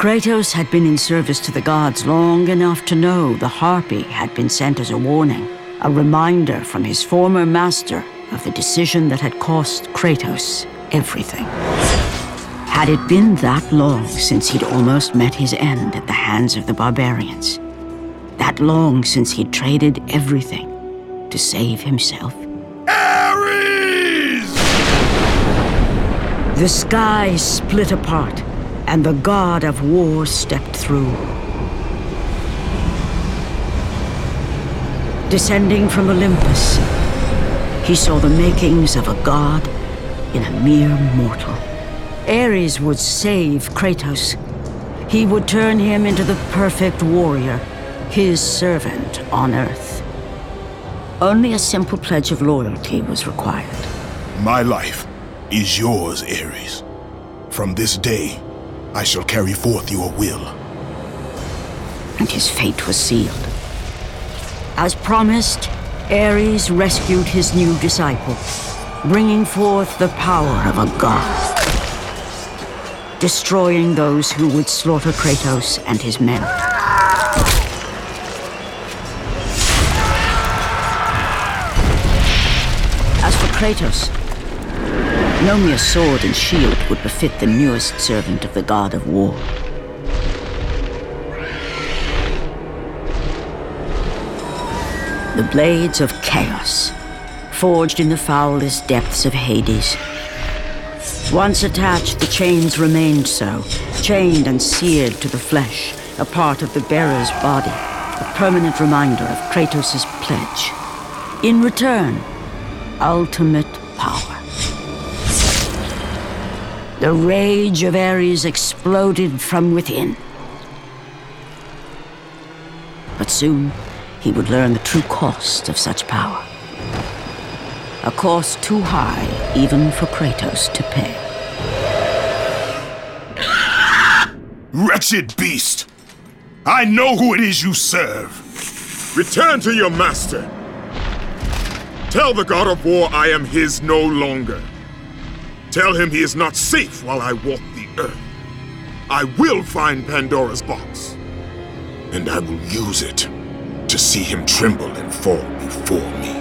Kratos had been in service to the gods long enough to know the Harpy had been sent as a warning, a reminder from his former master of the decision that had cost Kratos everything. Had it been that long since he'd almost met his end at the hands of the barbarians? That long since he'd traded everything to save himself? Ares! The sky split apart, and the god of war stepped through. Descending from Olympus, he saw the makings of a god in a mere mortal. Ares would save Kratos. He would turn him into the perfect warrior, his servant on Earth. Only a simple pledge of loyalty was required. My life is yours, Ares. From this day, I shall carry forth your will. And his fate was sealed. As promised, Ares rescued his new disciple, bringing forth the power of a god, destroying those who would slaughter Kratos and his men. As for Kratos, no mere sword and shield would befit the newest servant of the god of war. The blades of chaos, forged in the foulest depths of Hades. Once attached, the chains remained so, chained and seared to the flesh, a part of the bearer's body, a permanent reminder of Kratos' pledge. In return, ultimate power. The rage of Ares exploded from within. But soon, he would learn the true cost of such power. A cost too high even for Kratos to pay. Wretched beast! I know who it is you serve! Return to your master! Tell the god of war I am his no longer. Tell him he is not safe while I walk the earth. I will find Pandora's box, and I will use it to see him tremble and fall before me.